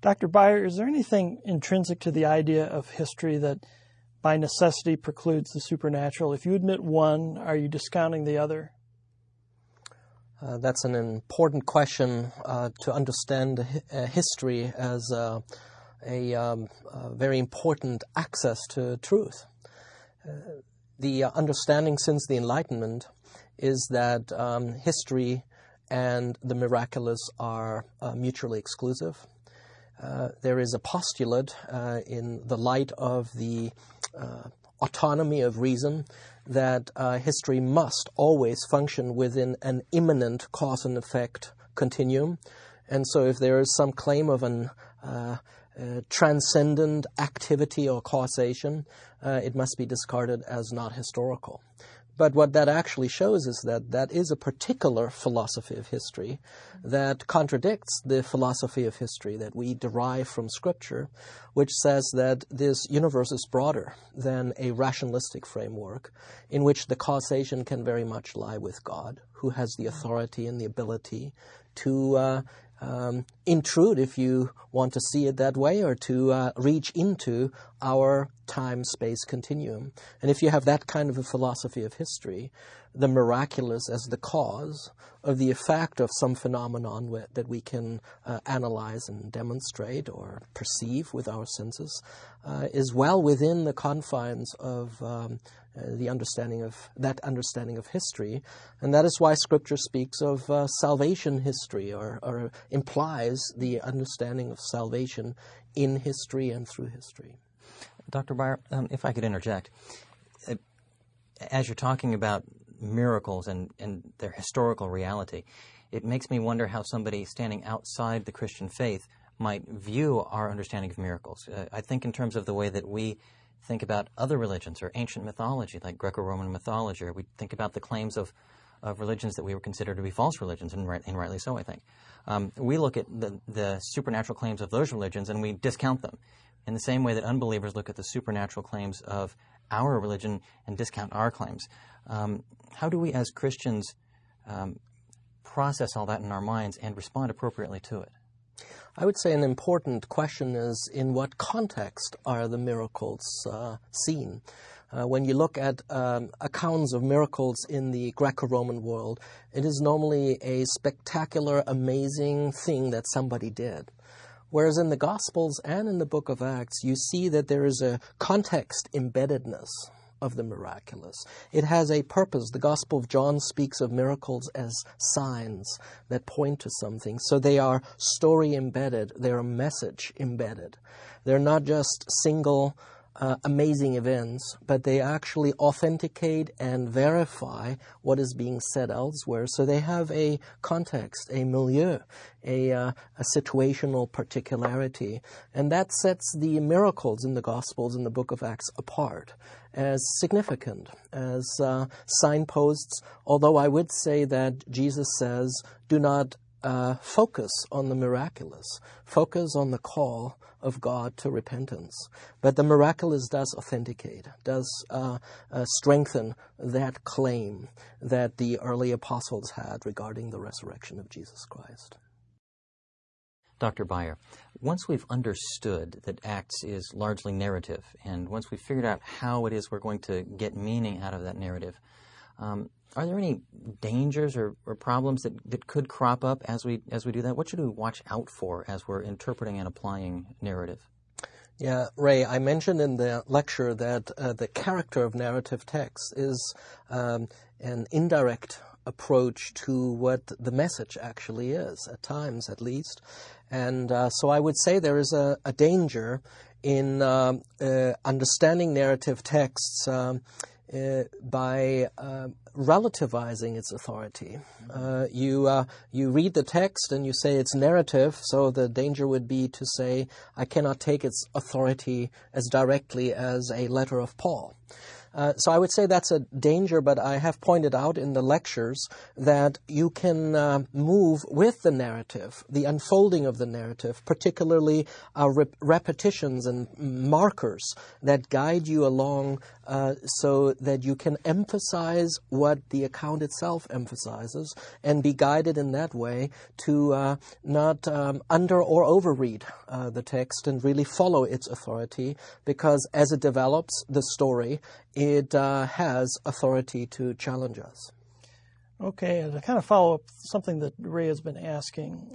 Dr. Beyer, is there anything intrinsic to the idea of history that by necessity precludes the supernatural? If you admit one, are you discounting the other? That's an important question to understand history as a very important access to truth. The understanding since the Enlightenment is that history and the miraculous are mutually exclusive. There is a postulate in the light of the autonomy of reason that history must always function within an immanent cause and effect continuum. And so if there is some claim of an transcendent activity or causation, it must be discarded as not historical. But what that actually shows is that that is a particular philosophy of history that contradicts the philosophy of history that we derive from Scripture, which says that this universe is broader than a rationalistic framework in which the causation can very much lie with God, who has the authority and the ability to intrude, if you want to see it that way, or to reach into our time-space continuum. And if you have that kind of a philosophy of history, the miraculous as the cause of the effect of some phenomenon that we can analyze and demonstrate or perceive with our senses is well within the confines of the understanding of history. And that is why Scripture speaks of salvation history, or implies the understanding of salvation in history and through history. Dr. Beyer, if I could interject, as you're talking about miracles and their historical reality, it makes me wonder how somebody standing outside the Christian faith might view our understanding of miracles. I think in terms of the way that we think about other religions or ancient mythology, like Greco-Roman mythology, or we think about the claims of religions that we would consider to be false religions, and rightly so, I think. We look at the supernatural claims of those religions and we discount them in the same way that unbelievers look at the supernatural claims of our religion and discount our claims. How do we as Christians process all that in our minds and respond appropriately to it? I would say an important question is, in what context are the miracles seen? When you look at accounts of miracles in the Greco-Roman world, it is normally a spectacular, amazing thing that somebody did. Whereas in the Gospels and in the book of Acts, you see that there is a context embeddedness of the miraculous. It has a purpose. The Gospel of John speaks of miracles as signs that point to something. So they are story embedded. They're a message embedded. They're not just single amazing events, but they actually authenticate and verify what is being said elsewhere. So they have a context, a milieu, a situational particularity. And that sets the miracles in the Gospels in the book of Acts apart as significant, as signposts, although I would say that Jesus says, do not focus on the miraculous, focus on the call of God to repentance. But the miraculous does authenticate, does strengthen that claim that the early apostles had regarding the resurrection of Jesus Christ. Dr. Beyer, once we've understood that Acts is largely narrative, and once we've figured out how it is we're going to get meaning out of that narrative, are there any dangers or problems that could crop up as we do that? What should we watch out for as we're interpreting and applying narrative? Yeah, Ray, I mentioned in the lecture that the character of narrative text is an indirect approach to what the message actually is, at times at least. And so I would say there is a danger in understanding narrative texts by relativizing its authority. You read the text and you say it's narrative, so the danger would be to say, I cannot take its authority as directly as a letter of Paul. So I would say that's a danger, but I have pointed out in the lectures that you can move with the narrative, the unfolding of the narrative, particularly repetitions and markers that guide you along so that you can emphasize what the account itself emphasizes and be guided in that way to not under or overread the text and really follow its authority, because as it develops the story, it has authority to challenge us. Okay, and to kind of follow up something that Ray has been asking,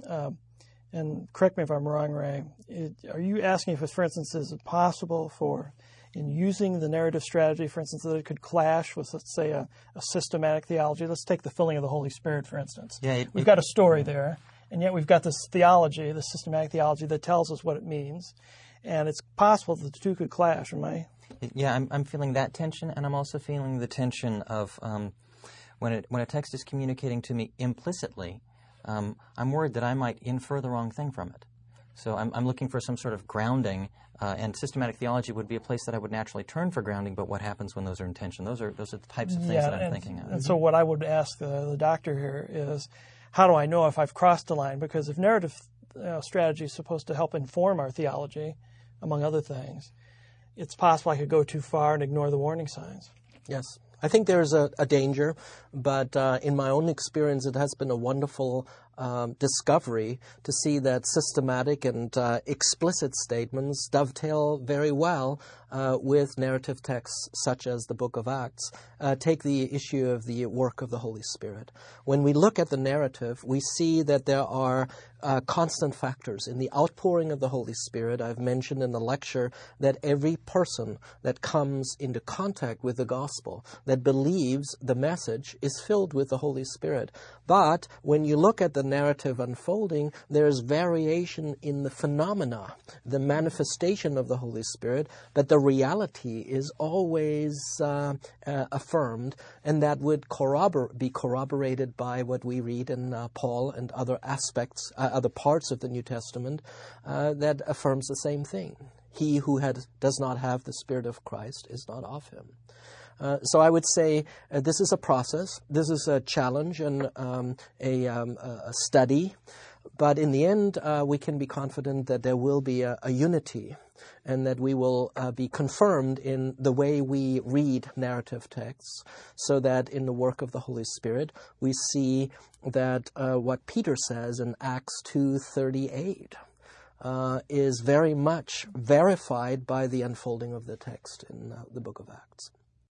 and correct me if I'm wrong, Ray, are you asking if, for instance, is it possible for, in using the narrative strategy, for instance, that it could clash with, let's say, a systematic theology? Let's take the filling of the Holy Spirit, for instance. Yeah, we've got a story there, and yet we've got this theology, the systematic theology that tells us what it means, and it's possible that the two could clash, am I? Yeah, I'm feeling that tension, and I'm also feeling the tension of when a text is communicating to me implicitly, I'm worried that I might infer the wrong thing from it. So I'm looking for some sort of grounding, and systematic theology would be a place that I would naturally turn for grounding, but what happens when those are in tension? Those are the types of things that I'm thinking of. And so what I would ask the doctor here is, how do I know if I've crossed the line? Because if narrative strategy is supposed to help inform our theology, among other things, it's possible I could go too far and ignore the warning signs. Yes. I think there's a danger, but in my own experience, it has been a wonderful discovery to see that systematic and explicit statements dovetail very well with narrative texts such as the Book of Acts. Take the issue of the work of the Holy Spirit. When we look at the narrative, we see that there are constant factors in the outpouring of the Holy Spirit. I've mentioned in the lecture that every person that comes into contact with the gospel, that believes the message, is filled with the Holy Spirit. But when you look at the narrative unfolding, there's variation in the phenomena, the manifestation of the Holy Spirit, but the reality is always affirmed, and that would be corroborated by what we read in Paul and other aspects, other parts of the New Testament that affirms the same thing. He who does not have the Spirit of Christ is not of him. So I would say this is a process. This is a challenge and a study. But in the end, we can be confident that there will be a unity, and that we will be confirmed in the way we read narrative texts, so that in the work of the Holy Spirit, we see that what Peter says in Acts 2:38 is very much verified by the unfolding of the text in the book of Acts.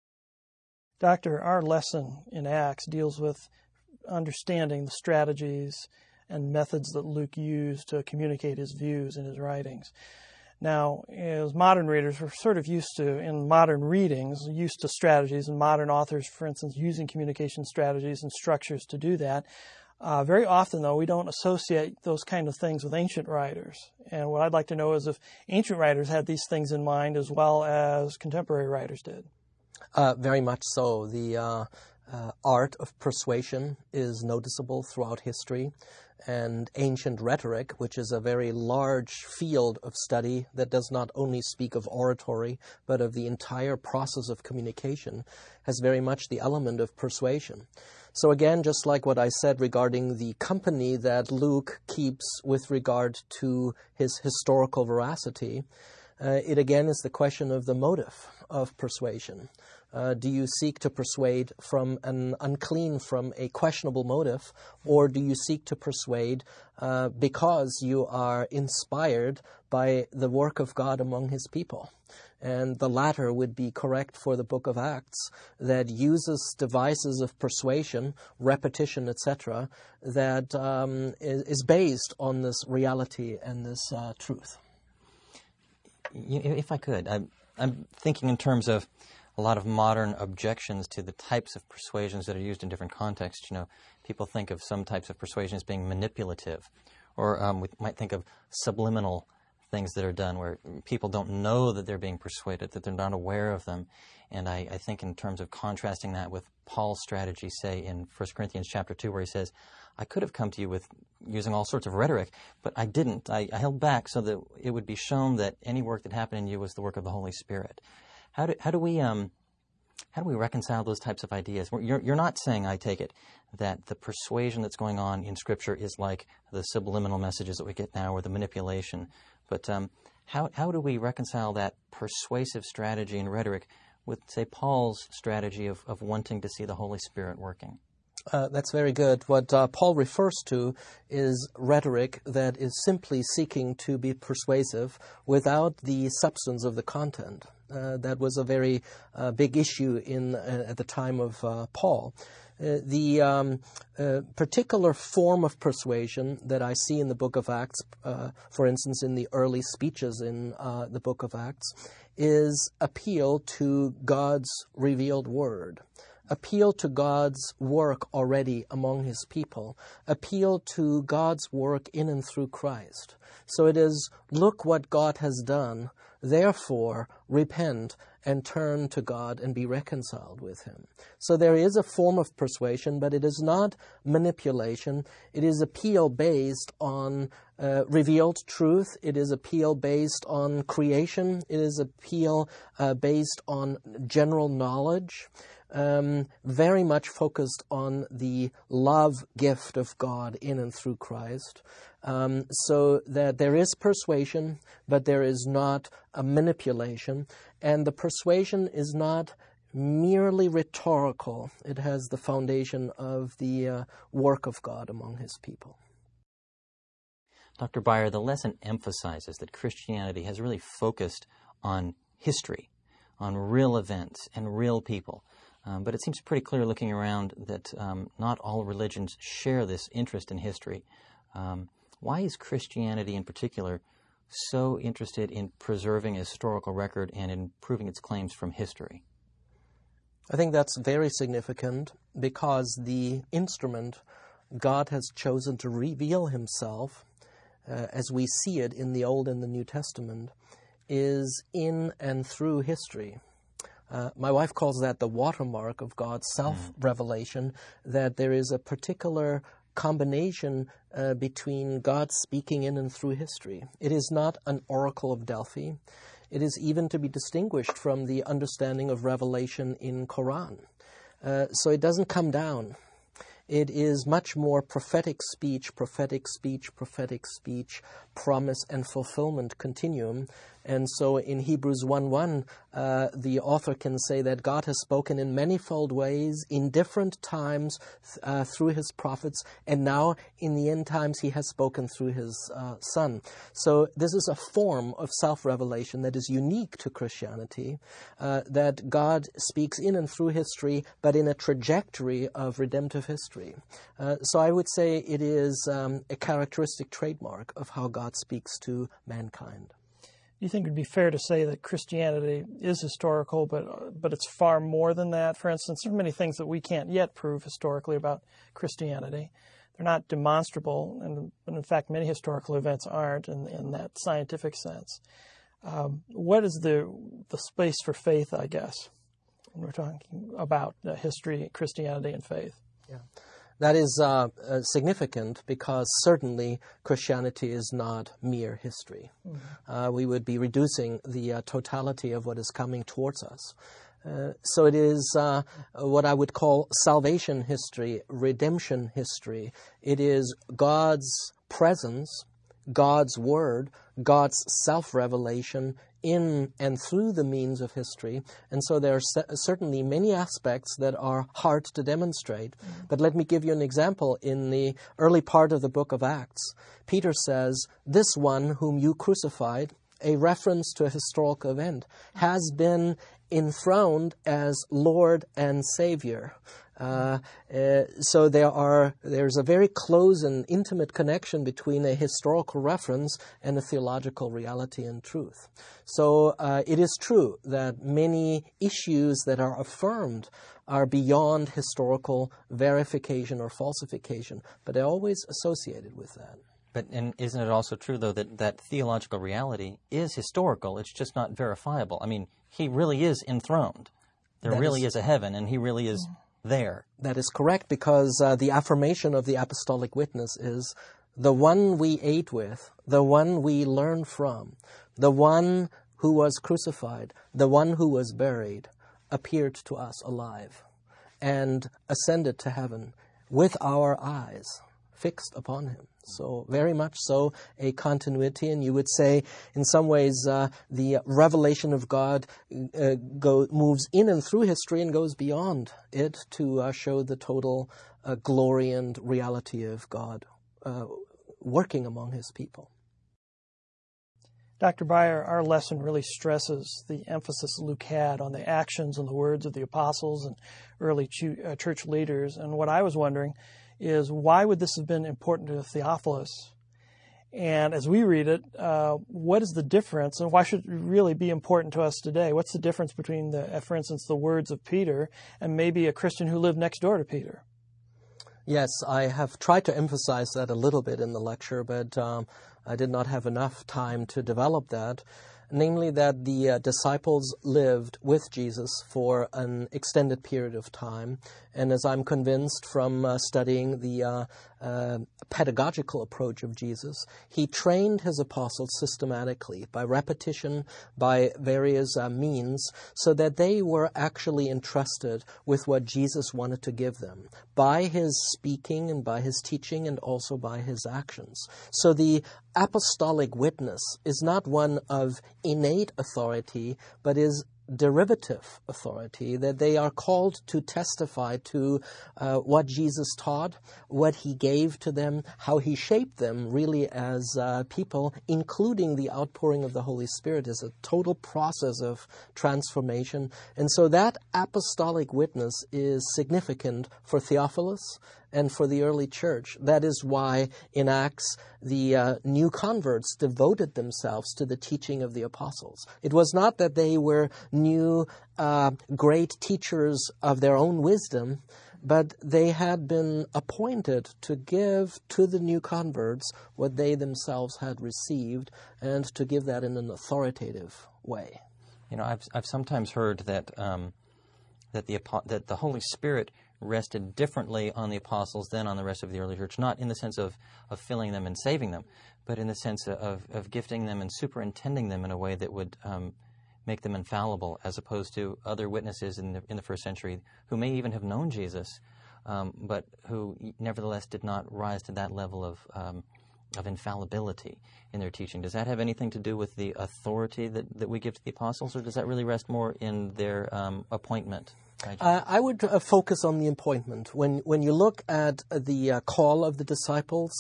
Doctor, our lesson in Acts deals with understanding the strategies and methods that Luke used to communicate his views in his writings. Now, as modern readers, we're sort of used to, in modern readings, used to strategies, and modern authors, for instance, using communication strategies and structures to do that. Very often, though, we don't associate those kind of things with ancient writers. And what I'd like to know is if ancient writers had these things in mind as well as contemporary writers did. Very much so. The art of persuasion is noticeable throughout history, and ancient rhetoric, which is a very large field of study that does not only speak of oratory, but of the entire process of communication, has very much the element of persuasion. So again, just like what I said regarding the company that Luke keeps with regard to his historical veracity, it again is the question of the motive of persuasion. Do you seek to persuade from an unclean, from a questionable motive, or do you seek to persuade because you are inspired by the work of God among his people? And the latter would be correct for the book of Acts, that uses devices of persuasion, repetition, etc., that is based on this reality and this truth. If I could, I'm thinking in terms of a lot of modern objections to the types of persuasions that are used in different contexts. You know, people think of some types of persuasion as being manipulative, or we might think of subliminal things that are done where people don't know that they're being persuaded, that they're not aware of them. And I think in terms of contrasting that with Paul's strategy, say in 1 Corinthians chapter 2, where he says, I could have come to you with using all sorts of rhetoric, but I didn't. I held back so that it would be shown that any work that happened in you was the work of the Holy Spirit. How do we How do we reconcile those types of ideas? You're not saying, I take it, that the persuasion that's going on in Scripture is like the subliminal messages that we get now or the manipulation. But how do we reconcile that persuasive strategy and rhetoric with, say, Paul's strategy of wanting to see the Holy Spirit working? That's very good. What Paul refers to is rhetoric that is simply seeking to be persuasive without the substance of the content. That was a very big issue at the time of Paul. The particular form of persuasion that I see in the book of Acts, for instance, in the early speeches in the book of Acts, is appeal to God's revealed word. Appeal to God's work already among His people. Appeal to God's work in and through Christ. So it is, look what God has done, therefore repent and turn to God and be reconciled with Him. So there is a form of persuasion, but it is not manipulation. It is appeal based on revealed truth. It is appeal based on creation. It is appeal based on general knowledge. Very much focused on the love gift of God in and through Christ, so that there is persuasion, but there is not a manipulation, and the persuasion is not merely rhetorical. It has the foundation of the work of God among His people. Dr. Beyer, the lesson emphasizes that Christianity has really focused on history, on real events and real people. But it seems pretty clear looking around that not all religions share this interest in history. Why is Christianity in particular so interested in preserving a historical record and in proving its claims from history? I think that's very significant because the instrument God has chosen to reveal Himself, as we see it in the Old and the New Testament, is in and through history. My wife calls that the watermark of God's self-revelation, that there is a particular combination between God speaking in and through history. It is not an oracle of Delphi. It is even to be distinguished from the understanding of revelation in Quran. So it doesn't come down. It is much more prophetic speech, promise and fulfillment continuum. And so in Hebrews 1:1, the author can say that God has spoken in manifold ways, in different times, through His prophets, and now in the end times He has spoken through His Son. So this is a form of self-revelation that is unique to Christianity, that God speaks in and through history, but in a trajectory of redemptive history. So I would say it is a characteristic trademark of how God speaks to mankind. Do you think it would be fair to say that Christianity is historical, but it's far more than that? For instance, there are many things that we can't yet prove historically about Christianity. They're not demonstrable, and in fact, many historical events aren't in that scientific sense. What is the space for faith, I guess, when we're talking about history, Christianity, and faith? Yeah. That is significant because certainly Christianity is not mere history. Mm-hmm. We would be reducing the totality of what is coming towards us. So it is what I would call salvation history, redemption history. It is God's presence, God's word, God's self-revelation in and through the means of history. And so there are certainly many aspects that are hard to demonstrate. Mm-hmm. But let me give you an example. In the early part of the book of Acts, Peter says, "This one whom you crucified," a reference to a historical event, "has been enthroned as Lord and Savior." So there's a very close and intimate connection between a historical reference and a theological reality and truth. So it is true that many issues that are affirmed are beyond historical verification or falsification, but they're always associated with that. And isn't it also true, though, that theological reality is historical? It's just not verifiable. I mean, He really is enthroned. There really is a heaven, and He really is there. That is correct, because the affirmation of the apostolic witness is the one we ate with, the one we learned from, the one who was crucified, the one who was buried, appeared to us alive and ascended to heaven with our eyes fixed upon him. So very much so a continuity, and you would say in some ways the revelation of God moves in and through history and goes beyond it to show the total glory and reality of God working among his people. Dr. Beyer, our lesson really stresses the emphasis Luke had on the actions and the words of the apostles and early church leaders. And what I was wondering is, why would this have been important to Theophilus? And as we read it, what is the difference, and why should it really be important to us today? What's the difference between, for instance, the words of Peter and maybe a Christian who lived next door to Peter? Yes, I have tried to emphasize that a little bit in the lecture, but I did not have enough time to develop that. Namely, that the disciples lived with Jesus for an extended period of time. And as I'm convinced from studying the pedagogical approach of Jesus, he trained his apostles systematically by repetition, by various means, so that they were actually entrusted with what Jesus wanted to give them by his speaking and by his teaching and also by his actions. So the apostolic witness is not one of innate authority, but is derivative authority, that they are called to testify to what Jesus taught, what he gave to them, how he shaped them really as people, including the outpouring of the Holy Spirit is a total process of transformation. And so that apostolic witness is significant for Theophilus and for the early church. That is why in Acts the new converts devoted themselves to the teaching of the apostles. It was not that they were new great teachers of their own wisdom, but they had been appointed to give to the new converts what they themselves had received, and to give that in an authoritative way. You know, I've sometimes heard that that the Holy Spirit rested differently on the apostles than on the rest of the early church, not in the sense of filling them and saving them, but in the sense of gifting them and superintending them in a way that would make them infallible, as opposed to other witnesses in the first century who may even have known Jesus, but who nevertheless did not rise to that level of infallibility in their teaching. Does that have anything to do with the authority that we give to the apostles, or does that really rest more in their appointment? I would focus on the appointment. When you look at the call of the disciples,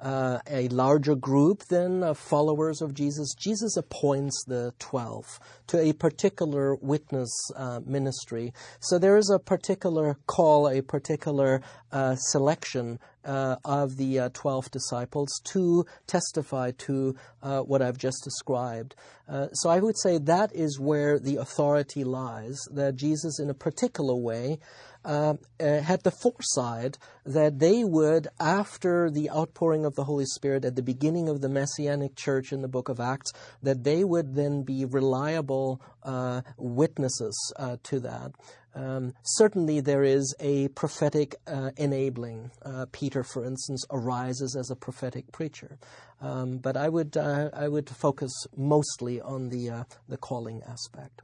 a larger group than followers of Jesus, Jesus appoints the 12 to a particular witness ministry. So there is a particular call, a particular selection of the 12 disciples to testify to what I've just described. So I would say that is where the authority lies, that Jesus in a particular way had the foresight that they would, after the outpouring of the Holy Spirit at the beginning of the Messianic Church in the book of Acts, that they would then be reliable witnesses to that. Certainly there is a prophetic enabling. Peter, for instance, arises as a prophetic preacher. But I would focus mostly on the calling aspect.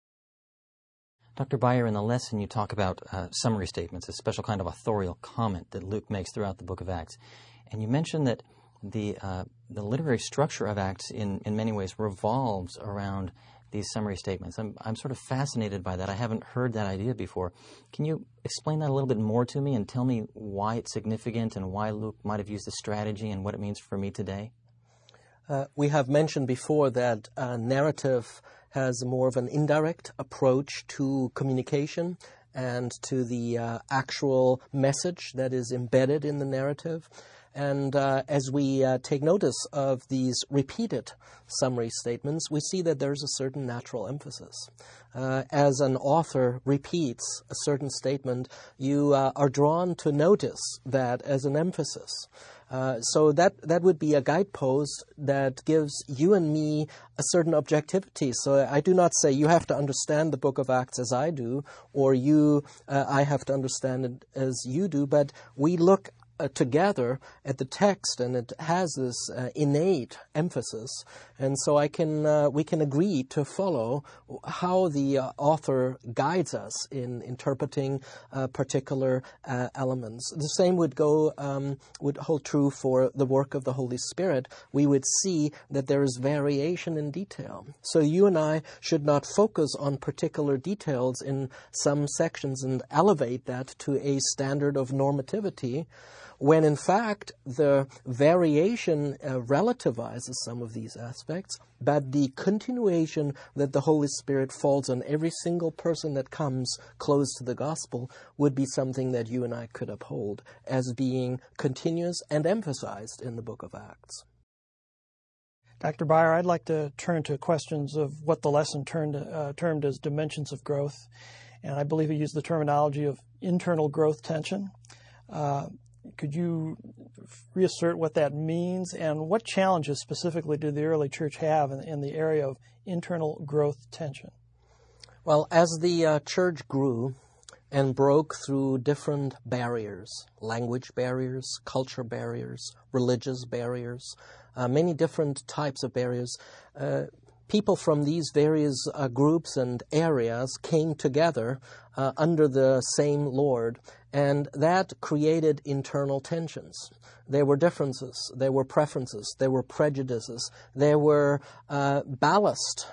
Dr. Beyer, in the lesson you talk about summary statements, a special kind of authorial comment that Luke makes throughout the book of Acts. And you mentioned that the literary structure of Acts in many ways revolves around these summary statements. I'm sort of fascinated by that. I haven't heard that idea before. Can you explain that a little bit more to me and tell me why it's significant and why Luke might have used the strategy and what it means for me today? We have mentioned before that narrative has more of an indirect approach to communication and to the actual message that is embedded in the narrative. And as we take notice of these repeated summary statements, we see that there's a certain natural emphasis. As an author repeats a certain statement, you are drawn to notice that as an emphasis. So that would be a guidepost that gives you and me a certain objectivity. So I do not say you have to understand the book of Acts as I do, or I have to understand it as you do, but we look together at the text, and it has this innate emphasis. And so we can agree to follow how the author guides us in interpreting particular elements. The same would hold true for the work of the Holy Spirit. We would see that there is variation in detail. So you and I should not focus on particular details in some sections and elevate that to a standard of normativity, when in fact the variation relativizes some of these aspects, but the continuation that the Holy Spirit falls on every single person that comes close to the gospel would be something that you and I could uphold as being continuous and emphasized in the book of Acts. Dr. Beyer, I'd like to turn to questions of what the lesson termed as dimensions of growth. And I believe he used the terminology of internal growth tension. Could you reassert what that means, and what challenges specifically did the early church have in the area of internal growth tension? Well, as the church grew and broke through different barriers, language barriers, culture barriers, religious barriers, many different types of barriers, people from these various groups and areas came together under the same Lord, and that created internal tensions. There were differences, there were preferences, there were prejudices, there were ballast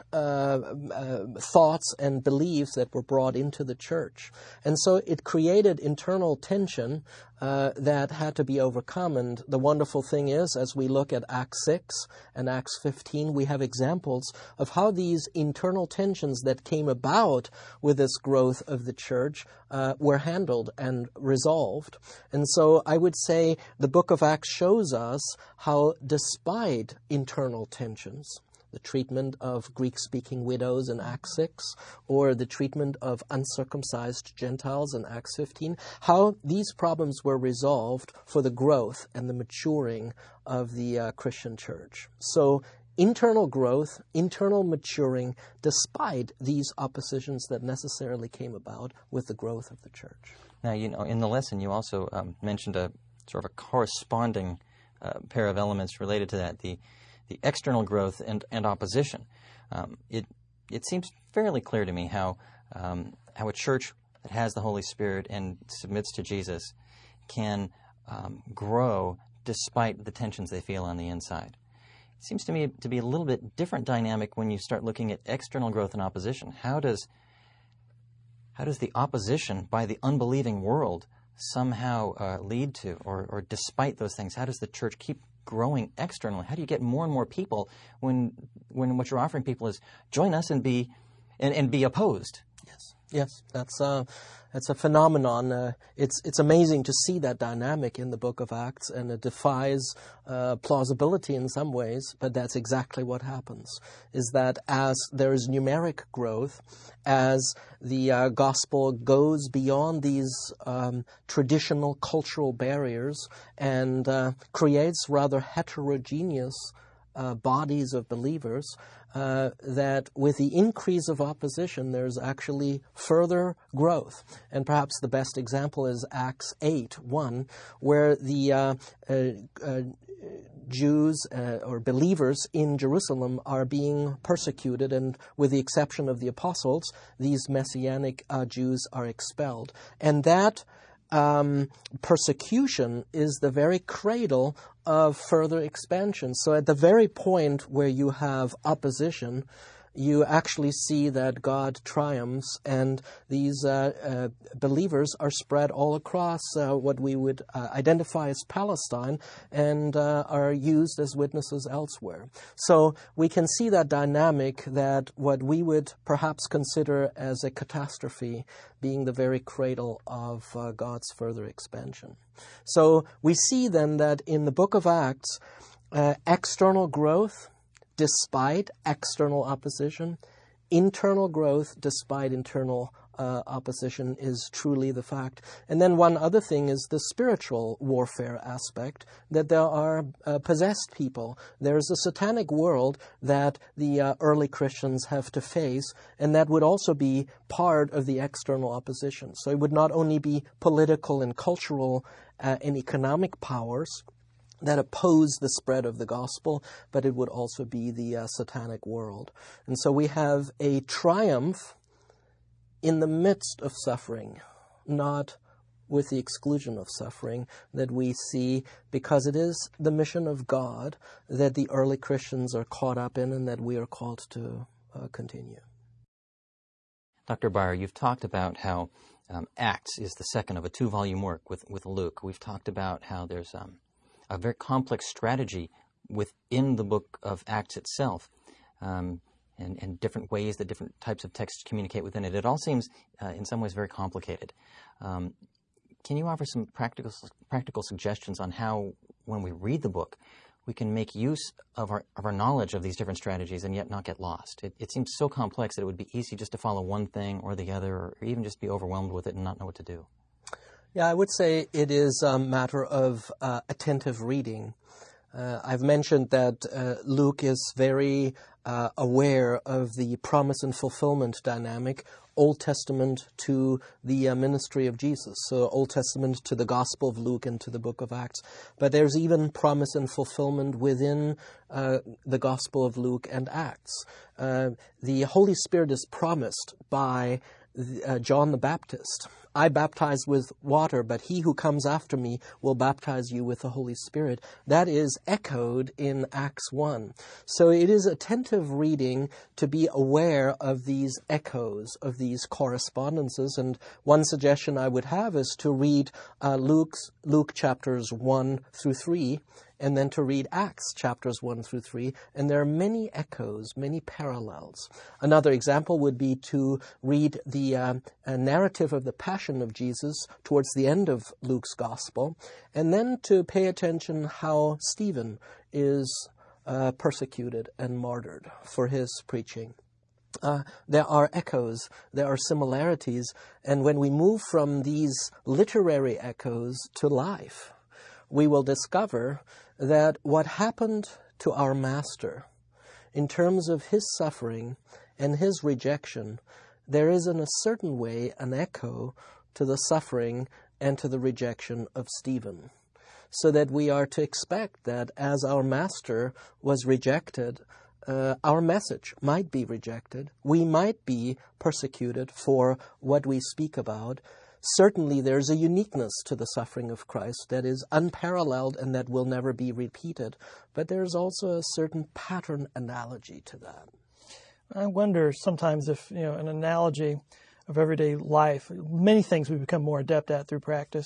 thoughts and beliefs that were brought into the church. And so it created internal tension that had to be overcome. And the wonderful thing is, as we look at Acts 6 and Acts 15, we have examples of how these internal tensions that came about with this growth of the church were handled and resolved. And so I would say the book of Acts shows us how, despite internal tensions, the treatment of Greek-speaking widows in Acts 6, or the treatment of uncircumcised Gentiles in Acts 15, how these problems were resolved for the growth and the maturing of the Christian church. So internal growth, internal maturing, despite these oppositions that necessarily came about with the growth of the church. Now, in the lesson, you also mentioned a sort of a corresponding pair of elements related to that, the external growth and opposition. It seems fairly clear to me how a church that has the Holy Spirit and submits to Jesus can grow despite the tensions they feel on the inside. It seems to me to be a little bit different dynamic when you start looking at external growth and opposition. How does the opposition by the unbelieving world somehow lead to, or despite those things, how does the church keep growing externally? How do you get more and more people when what you're offering people is join us and be opposed? Yes, that's a phenomenon. It's amazing to see that dynamic in the book of Acts, and it defies plausibility in some ways, but that's exactly what happens, is that as there is numeric growth, as the gospel goes beyond these traditional cultural barriers and creates rather heterogeneous bodies of believers, that with the increase of opposition, there's actually further growth. And perhaps the best example is Acts 8:1, where the Jews or believers in Jerusalem are being persecuted, and with the exception of the apostles, these Messianic Jews are expelled. And that persecution is the very cradle of further expansion. So at the very point where you have opposition, you actually see that God triumphs, and these believers are spread all across what we would identify as Palestine, and are used as witnesses elsewhere. So we can see that dynamic, that what we would perhaps consider as a catastrophe being the very cradle of God's further expansion. So we see then that in the book of Acts, external growth despite external opposition, internal growth despite internal opposition is truly the fact. And then one other thing is the spiritual warfare aspect, that there are possessed people. There's a satanic world that the early Christians have to face, and that would also be part of the external opposition. So it would not only be political and cultural and economic powers that oppose the spread of the gospel, but it would also be the satanic world. And so we have a triumph in the midst of suffering, not with the exclusion of suffering, that we see, because it is the mission of God that the early Christians are caught up in and that we are called to continue. Dr. Beyer, you've talked about how Acts is the second of a 2-volume work with Luke. We've talked about how there's a very complex strategy within the book of Acts itself, and different ways that different types of texts communicate within it. It all seems, in some ways, very complicated. Can you offer some practical suggestions on how, when we read the book, we can make use of our knowledge of these different strategies and yet not get lost? It seems so complex that it would be easy just to follow one thing or the other, or even just be overwhelmed with it and not know what to do. Yeah, I would say it is a matter of attentive reading. I've mentioned that Luke is very aware of the promise and fulfillment dynamic, Old Testament to the ministry of Jesus, so Old Testament to the Gospel of Luke and to the book of Acts. But there's even promise and fulfillment within the Gospel of Luke and Acts. The Holy Spirit is promised by John the Baptist. I baptize with water, but he who comes after me will baptize you with the Holy Spirit. That is echoed in Acts 1. So it is attentive reading to be aware of these echoes, of these correspondences. And one suggestion I would have is to read Luke chapters 1 through 3, and then to read Acts chapters 1 through 3, and there are many echoes, many parallels. Another example would be to read the narrative of the Passion of Jesus towards the end of Luke's Gospel, and then to pay attention how Stephen is persecuted and martyred for his preaching. There are echoes, there are similarities, and when we move from these literary echoes to life, we will discover that what happened to our Master in terms of his suffering and his rejection, there is in a certain way an echo to the suffering and to the rejection of Stephen. So that we are to expect that as our Master was rejected, our message might be rejected. We might be persecuted for what we speak about. Certainly there's a uniqueness to the suffering of Christ that is unparalleled and that will never be repeated. But there's also a certain pattern analogy to that. I wonder sometimes if, an analogy of everyday life, many things we become more adept at through practice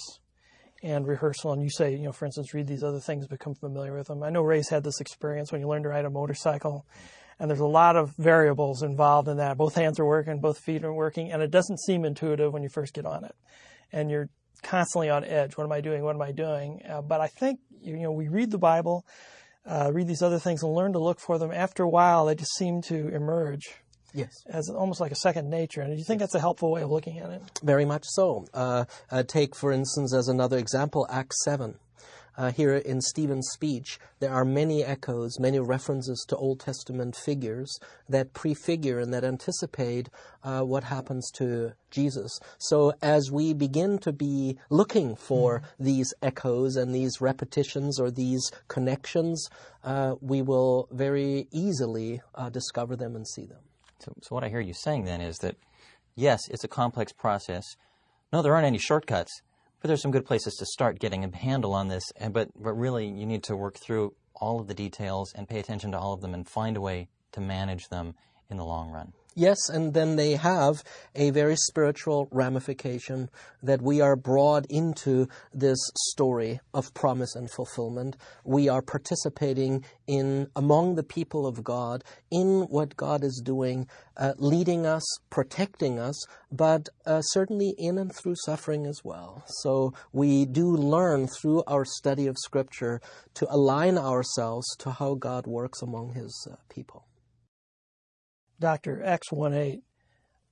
and rehearsal. And you say, for instance, read these other things, become familiar with them. I know Ray's had this experience when you learn to ride a motorcycle. And there's a lot of variables involved in that. Both hands are working, both feet are working, and it doesn't seem intuitive when you first get on it. And you're constantly on edge. What am I doing? What am I doing? But I think, we read the Bible, read these other things, and learn to look for them. After a while, they just seem to emerge. Yes. As almost like a second nature. And do you think that's a helpful way of looking at it? Very much so. Take, for instance, as another example, Acts 7. Here in Stephen's speech, there are many echoes, many references to Old Testament figures that prefigure and that anticipate what happens to Jesus. So as we begin to be looking for these echoes and these repetitions or these connections, we will very easily discover them and see them. So what I hear you saying then is that, yes, it's a complex process. No, there aren't any shortcuts. But there's some good places to start getting a handle on this. But really, you need to work through all of the details and pay attention to all of them and find a way to manage them in the long run. Yes, and then they have a very spiritual ramification that we are brought into this story of promise and fulfillment. We are participating among the people of God, in what God is doing, leading us, protecting us, but certainly in and through suffering as well. So we do learn through our study of Scripture to align ourselves to how God works among His people. Dr. Acts 1:8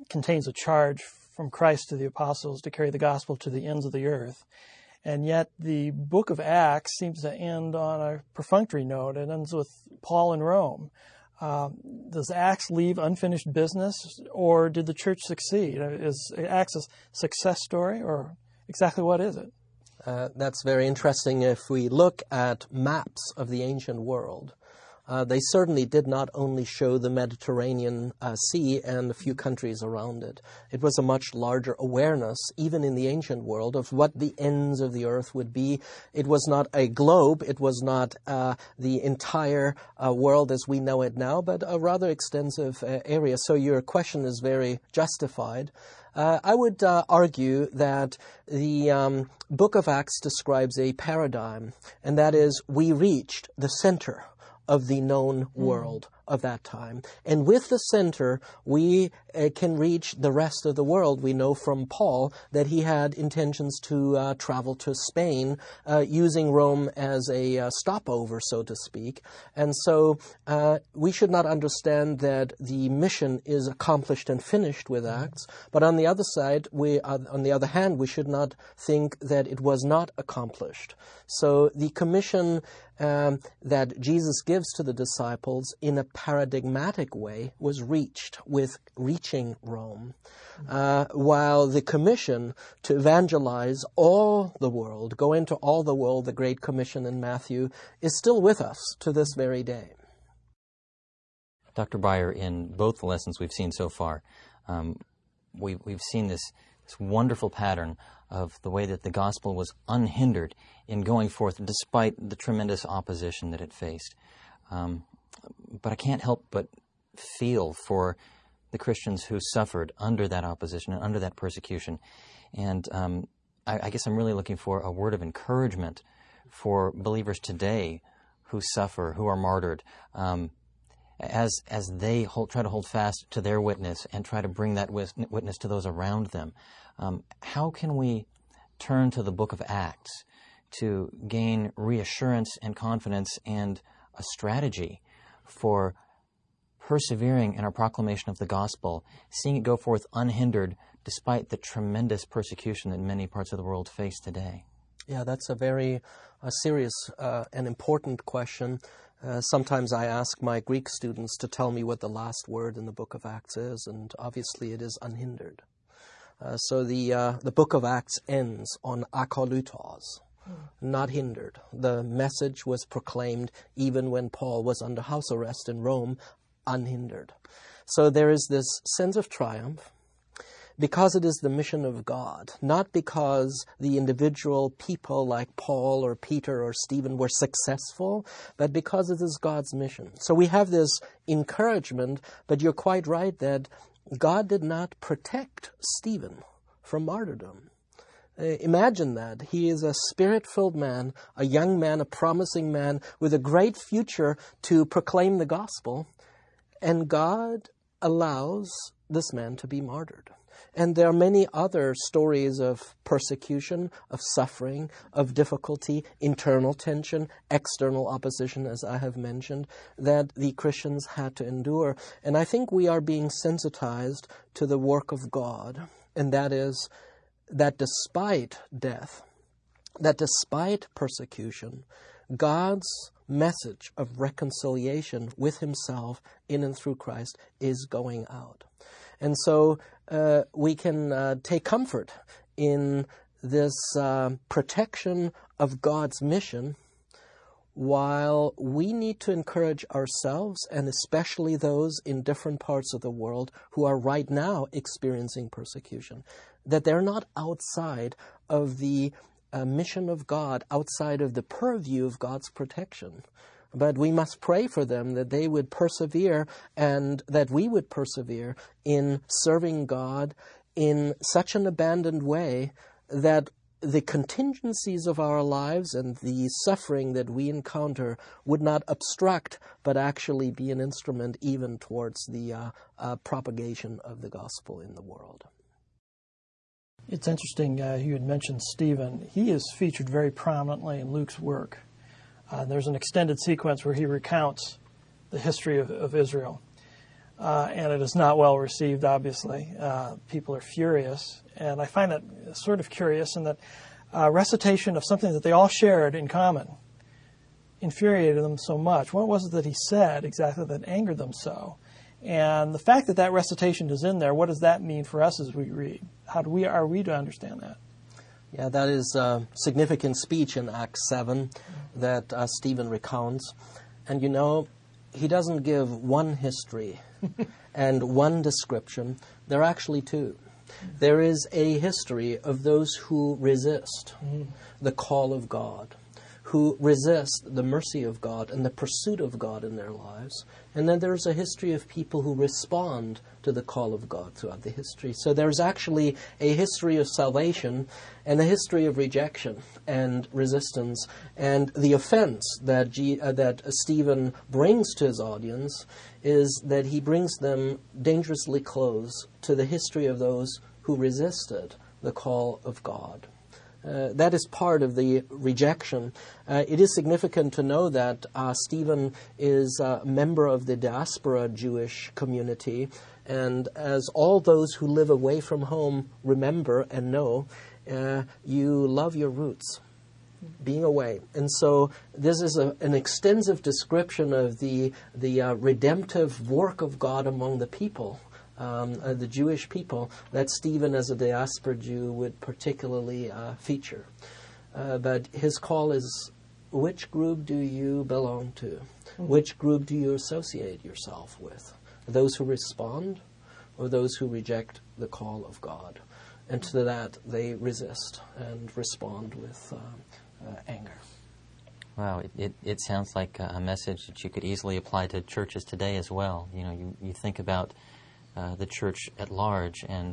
contains a charge from Christ to the apostles to carry the gospel to the ends of the earth. And yet the book of Acts seems to end on a perfunctory note. It ends with Paul in Rome. Does Acts leave unfinished business, or did the church succeed? Is Acts a success story, or exactly what is it? That's very interesting. If we look at maps of the ancient world, they certainly did not only show the Mediterranean Sea and a few countries around it. It was a much larger awareness, even in the ancient world, of what the ends of the earth would be. It was not a globe. It was not the entire world as we know it now, but a rather extensive area. So your question is very justified. I would argue that the book of Acts describes a paradigm, and that is we reached the center of the known world of that time. And with the center, we can reach the rest of the world. We know from Paul that he had intentions to travel to Spain, using Rome as a stopover, so to speak. And so we should not understand that the mission is accomplished and finished with Acts. But on the other side, on the other hand, we should not think that it was not accomplished. So the commission that Jesus gives to the disciples in a paradigmatic way was reached with reaching Rome, while the commission to evangelize all the world, go into all the world, the Great Commission in Matthew, is still with us to this very day. Dr. Breyer, in both the lessons we've seen so far, we've seen this wonderful pattern of the way that the gospel was unhindered in going forth despite the tremendous opposition that it faced. But I can't help but feel for the Christians who suffered under that opposition and under that persecution. And I guess I'm really looking for a word of encouragement for believers today who suffer, who are martyred, as they try to hold fast to their witness and try to bring that witness to those around them. How can we turn to the book of Acts to gain reassurance and confidence and a strategy for persevering in our proclamation of the gospel, seeing it go forth unhindered despite the tremendous persecution that many parts of the world face today? Yeah, that's a very serious and important question. Sometimes I ask my Greek students to tell me what the last word in the book of Acts is, and obviously it is unhindered. So the book of Acts ends on akolutos, not hindered. The message was proclaimed even when Paul was under house arrest in Rome, unhindered. So there is this sense of triumph because it is the mission of God, not because the individual people like Paul or Peter or Stephen were successful, but because it is God's mission. So we have this encouragement, but you're quite right that God did not protect Stephen from martyrdom. Imagine that. He is a spirit-filled man, a young man, a promising man with a great future to proclaim the gospel, and God allows this man to be martyred. And there are many other stories of persecution, of suffering, of difficulty, internal tension, external opposition, as I have mentioned, that the Christians had to endure. And I think we are being sensitized to the work of God, and that is that despite death, that despite persecution, God's message of reconciliation with himself in and through Christ is going out. And so we can take comfort in this protection of God's mission, while we need to encourage ourselves, and especially those in different parts of the world who are right now experiencing persecution, that they're not outside of the mission of God, outside of the purview of God's protection. But we must pray for them that they would persevere and that we would persevere in serving God in such an abandoned way that the contingencies of our lives and the suffering that we encounter would not obstruct, but actually be an instrument even towards the propagation of the gospel in the world. It's interesting, you had mentioned Stephen. He is featured very prominently in Luke's work. There's an extended sequence where he recounts the history of Israel. and it is not well received, obviously. People are furious, and I find that sort of curious in that recitation of something that they all shared in common infuriated them so much. What was it that he said exactly that angered them so? And the fact that that recitation is in there, what does that mean for us as we read? Are we to understand that? Yeah, that is a significant speech in Acts 7 that Stephen recounts. And you know, he doesn't give one history and one description. There are actually two. There is a history of those who resist the call of God, who resist the mercy of God and the pursuit of God in their lives. And then there's a history of people who respond to the call of God throughout the history. So there's actually a history of salvation and a history of rejection and resistance. And the offense that Stephen brings to his audience is that he brings them dangerously close to the history of those who resisted the call of God. That is part of the rejection. It is significant to know that Stephen is a member of the diaspora Jewish community, and as all those who live away from home remember and know, you love your roots, being away. And so this is an extensive description of the redemptive work of God among the people. The Jewish people, that Stephen as a diaspora Jew would particularly feature. But his call is, which group do you belong to? Which group do you associate yourself with? Those who respond or those who reject the call of God? And to that they resist and respond with anger. Wow, it sounds like a message that you could easily apply to churches today as well. You know, you think about the church at large, and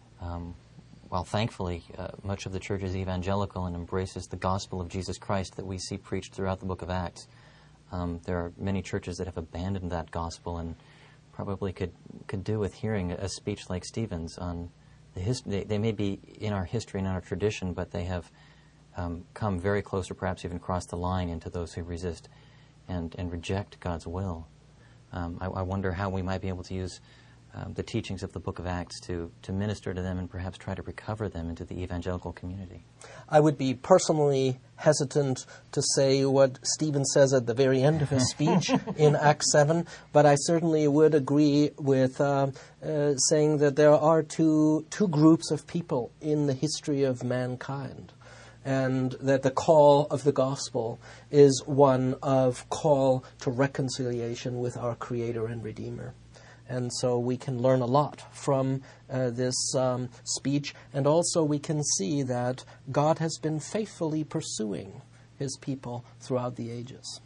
while thankfully much of the church is evangelical and embraces the gospel of Jesus Christ that we see preached throughout the book of Acts, there are many churches that have abandoned that gospel and probably could do with hearing a speech like Stephen's on the history. They may be in our history and in our tradition, but they have come very close, or perhaps even crossed the line into those who resist and reject God's will. I wonder how we might be able to use the teachings of the book of Acts to minister to them and perhaps try to recover them into the evangelical community. I would be personally hesitant to say what Stephen says at the very end of his speech in Acts 7, but I certainly would agree with saying that there are two groups of people in the history of mankind, and that the call of the gospel is one of call to reconciliation with our Creator and Redeemer. And so we can learn a lot from this speech, and also we can see that God has been faithfully pursuing His people throughout the ages.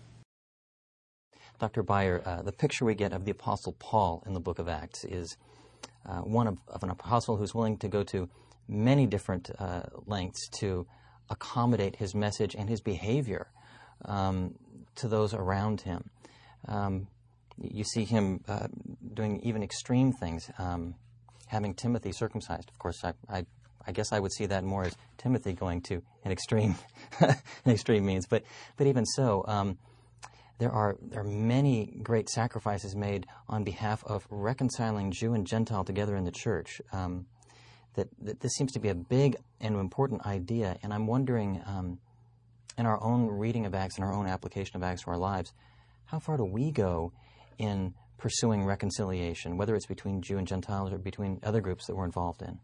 Dr. Beyer, the picture we get of the Apostle Paul in the book of Acts is one of an apostle who's willing to go to many different lengths to accommodate his message and his behavior to those around him. You see him doing even extreme things, having Timothy circumcised. Of course, I guess I would see that more as Timothy going to an extreme means. But even so, there are many great sacrifices made on behalf of reconciling Jew and Gentile together in the church. That this seems to be a big and important idea. And I'm wondering, in our own reading of Acts and our own application of Acts to our lives, how far do we go in pursuing reconciliation, whether it's between Jew and Gentiles or between other groups that we're involved in?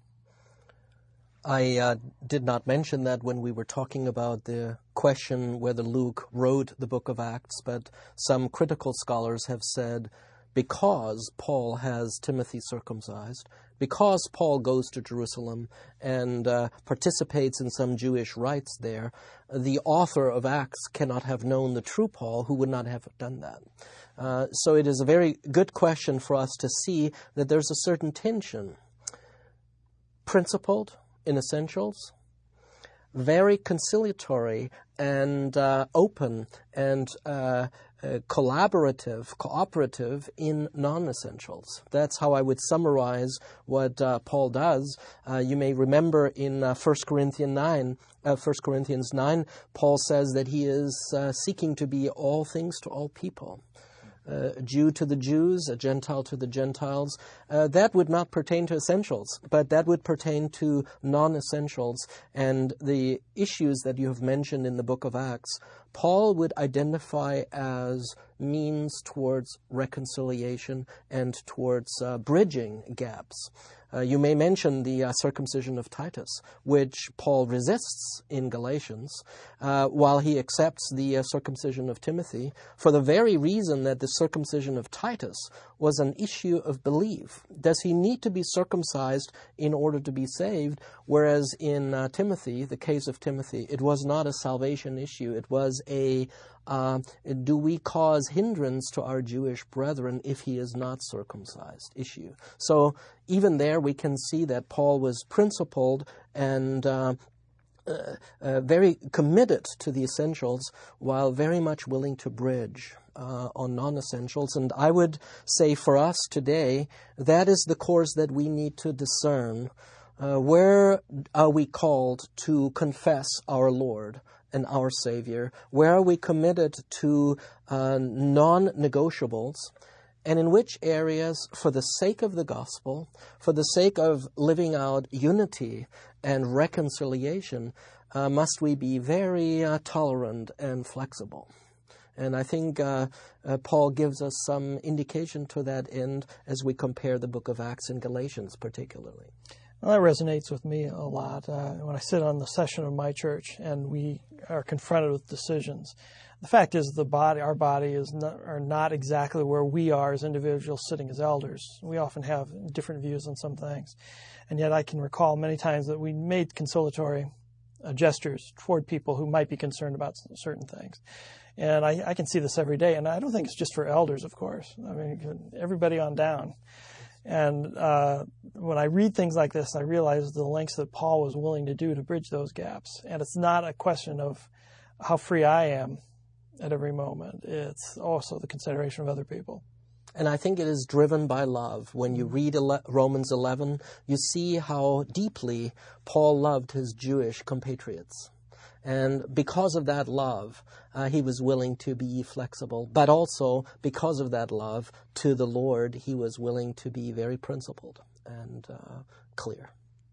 I did not mention that when we were talking about the question whether Luke wrote the book of Acts, but some critical scholars have said because Paul has Timothy circumcised, because Paul goes to Jerusalem and participates in some Jewish rites there, the author of Acts cannot have known the true Paul, who would not have done that. So it is a very good question for us to see that there's a certain tension, principled in essentials, very conciliatory and open and cooperative in non-essentials. That's how I would summarize what Paul does. You may remember in 1 Corinthians 9, Paul says that he is seeking to be all things to all people. Jew to the Jews, a Gentile to the Gentiles. That would not pertain to essentials, but that would pertain to non-essentials. And the issues that you have mentioned in the book of Acts, Paul would identify as means towards reconciliation and towards bridging gaps. You may mention the circumcision of Titus, which Paul resists in Galatians, while he accepts the circumcision of Timothy, for the very reason that the circumcision of Titus was an issue of belief. Does he need to be circumcised in order to be saved? Whereas in Timothy, the case of Timothy, it was not a salvation issue. It was a do we cause hindrance to our Jewish brethren if he is not circumcised issue. So even there we can see that Paul was principled and very committed to the essentials while very much willing to bridge on non-essentials. And I would say for us today, that is the course that we need to discern. Where are we called to confess our Lord and our Savior? Where are we committed to non-negotiables? And in which areas, for the sake of the gospel, for the sake of living out unity and reconciliation, must we be very tolerant and flexible? And I think Paul gives us some indication to that end as we compare the book of Acts and Galatians particularly. Well, that resonates with me a lot. When I sit on the session of my church and we are confronted with decisions, the fact is our body are not exactly where we are as individuals sitting as elders. We often have different views on some things. And yet I can recall many times that we made conciliatory gestures toward people who might be concerned about certain things. And I can see this every day. And I don't think it's just for elders, of course. I mean, everybody on down. And when I read things like this, I realize the lengths that Paul was willing to do to bridge those gaps. And it's not a question of how free I am at every moment. It's also the consideration of other people. And I think it is driven by love. When you read Romans 11, you see how deeply Paul loved his Jewish compatriots. And because of that love, he was willing to be flexible. But also, because of that love to the Lord, he was willing to be very principled and clear.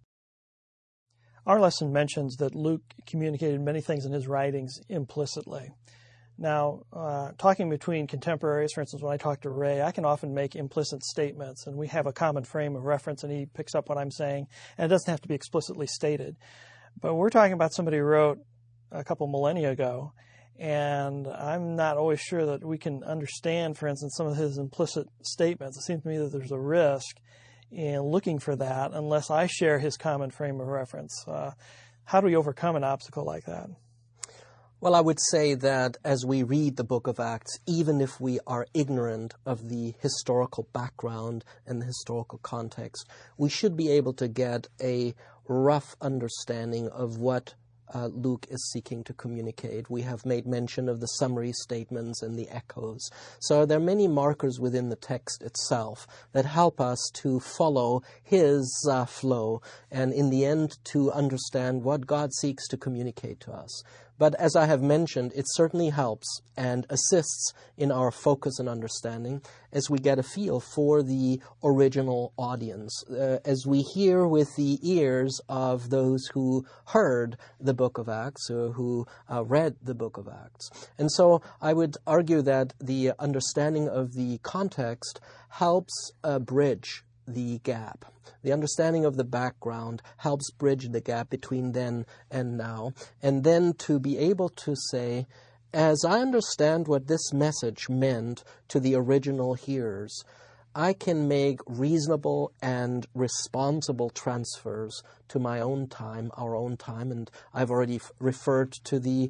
Our lesson mentions that Luke communicated many things in his writings implicitly. Now, talking between contemporaries, for instance, when I talk to Ray, I can often make implicit statements, and we have a common frame of reference, and he picks up what I'm saying, and it doesn't have to be explicitly stated. But we're talking about somebody who wrote a couple millennia ago, and I'm not always sure that we can understand, for instance, some of his implicit statements. It seems to me that there's a risk in looking for that unless I share his common frame of reference. How do we overcome an obstacle like that? Well, I would say that as we read the book of Acts, even if we are ignorant of the historical background and the historical context, we should be able to get a rough understanding of what Luke is seeking to communicate. We have made mention of the summary statements and the echoes. So there are many markers within the text itself that help us to follow his flow and in the end to understand what God seeks to communicate to us. But as I have mentioned, it certainly helps and assists in our focus and understanding as we get a feel for the original audience, as we hear with the ears of those who heard the book of Acts or who read the book of Acts. And so I would argue that the understanding of the context helps bridge the gap. The understanding of the background helps bridge the gap between then and now. And then to be able to say, as I understand what this message meant to the original hearers, I can make reasonable and responsible transfers to my own time, our own time. And I've already referred to the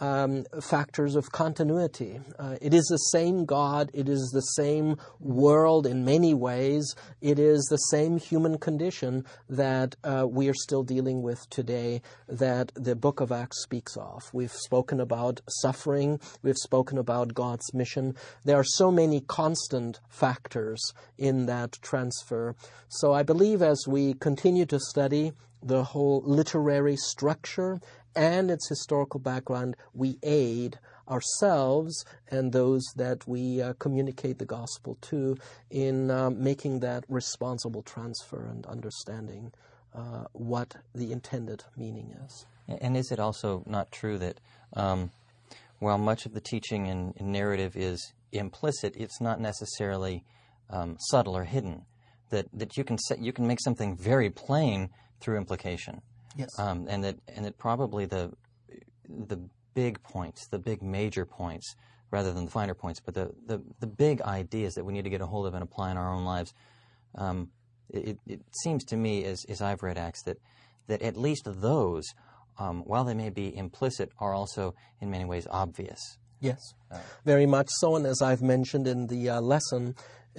factors of continuity. It is the same God. It is the same world in many ways. It is the same human condition that we are still dealing with today that the book of Acts speaks of. We've spoken about suffering. We've spoken about God's mission. There are so many constant factors in that transfer. So I believe as we continue to study the whole literary structure and its historical background, we aid ourselves and those that we communicate the gospel to in making that responsible transfer and understanding what the intended meaning is. And is it also not true that while much of the teaching in narrative is implicit, it's not necessarily subtle or hidden? That you can make something very plain through implication. Yes. And that probably the big points, the big major points, rather than the finer points, but the big ideas that we need to get a hold of and apply in our own lives. It seems to me, as I've read Acts, that at least those, while they may be implicit, are also in many ways obvious. Yes, very much so. And as I've mentioned in the lesson,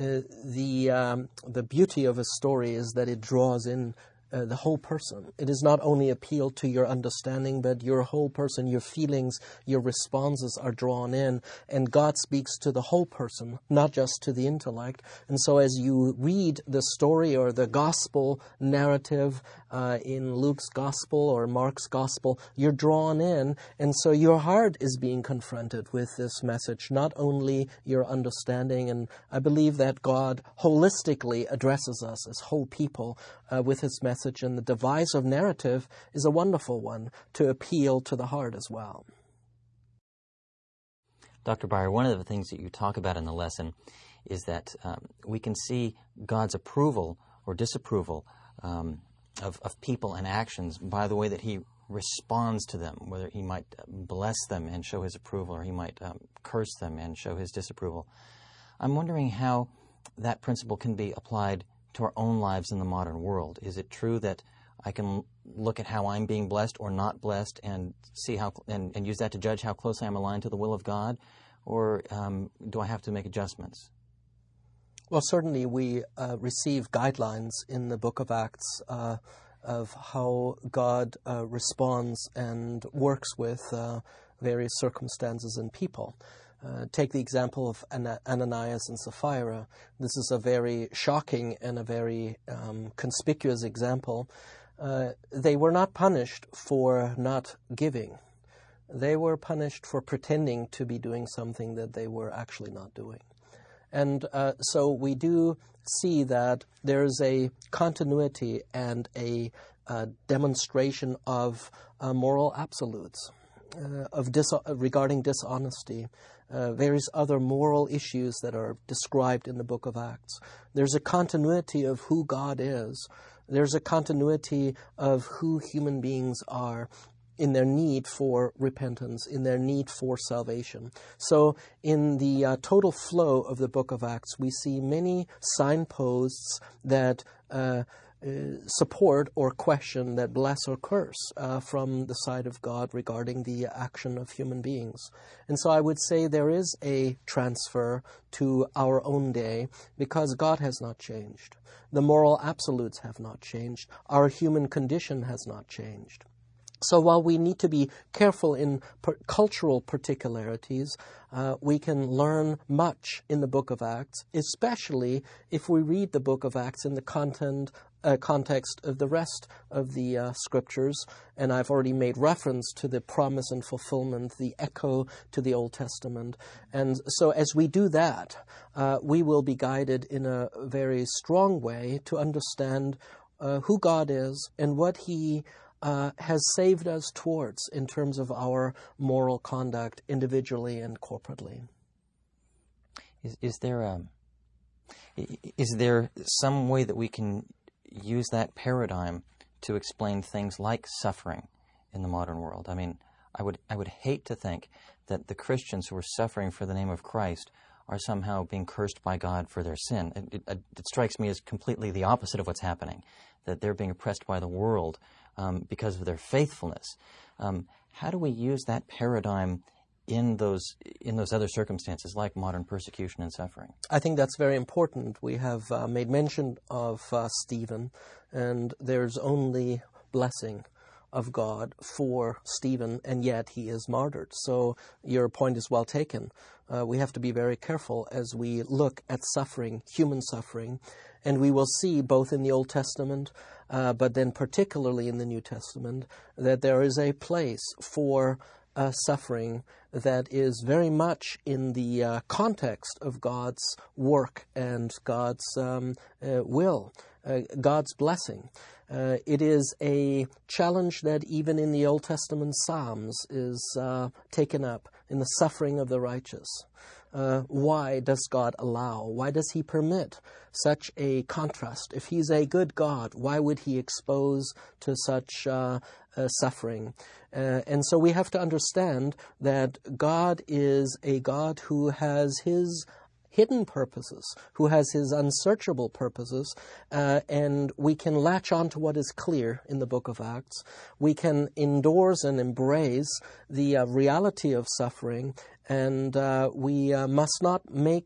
the beauty of a story is that it draws in the whole person. It is not only appeal to your understanding, but your whole person, your feelings, your responses are drawn in, and God speaks to the whole person, not just to the intellect. And so as you read the story or the gospel narrative in Luke's gospel or Mark's gospel, you're drawn in, and so your heart is being confronted with this message, not only your understanding. And I believe that God holistically addresses us as whole people with his message, and the device of narrative is a wonderful one to appeal to the heart as well. Dr. Beyer, one of the things that you talk about in the lesson is that we can see God's approval or disapproval of people and actions by the way that he responds to them, whether he might bless them and show his approval, or he might curse them and show his disapproval. I'm wondering how that principle can be applied to our own lives in the modern world. Is it true that I can look at how I'm being blessed or not blessed and see how and use that to judge how closely I'm aligned to the will of God, or do I have to make adjustments? Well, certainly we receive guidelines in the book of Acts of how God responds and works with various circumstances and people. Take the example of Ananias and Sapphira. This is a very shocking and a very conspicuous example. They were not punished for not giving. They were punished for pretending to be doing something that they were actually not doing. And so we do see that there's a continuity and a demonstration of moral absolutes, regarding dishonesty, various other moral issues that are described in the book of Acts. There's a continuity of who God is. There's a continuity of who human beings are in their need for repentance, in their need for salvation. So in the total flow of the book of Acts, we see many signposts that support or question, that bless or curse from the side of God regarding the action of human beings. And so I would say there is a transfer to our own day because God has not changed. The moral absolutes have not changed. Our human condition has not changed. So while we need to be careful in cultural particularities, we can learn much in the book of Acts, especially if we read the book of Acts in the context of the rest of the scriptures. And I've already made reference to the promise and fulfillment, the echo to the Old Testament. And so as we do that, we will be guided in a very strong way to understand who God is and what he has saved us towards in terms of our moral conduct individually and corporately. Is there some way that we can use that paradigm to explain things like suffering in the modern world? I mean, I would hate to think that the Christians who are suffering for the name of Christ are somehow being cursed by God for their sin. It strikes me as completely the opposite of what's happening, that they're being oppressed by the world because of their faithfulness. How do we use that paradigm in those other circumstances like modern persecution and suffering? I think that's very important. We have made mention of Stephen, and there's only blessing of God for Stephen, and yet he is martyred. So your point is well taken. We have to be very careful as we look at suffering, human suffering, and we will see both in the Old Testament, but then particularly in the New Testament, that there is a place for suffering that is very much in the context of God's work and God's will, God's blessing. It is a challenge that even in the Old Testament Psalms is taken up in the suffering of the righteous. Why does God allow? Why does He permit such a contrast? If He's a good God, why would He expose to such suffering? And so we have to understand that God is a God who has His hidden purposes, who has His unsearchable purposes, and we can latch on to what is clear in the book of Acts. We can endorse and embrace the reality of suffering, and we must not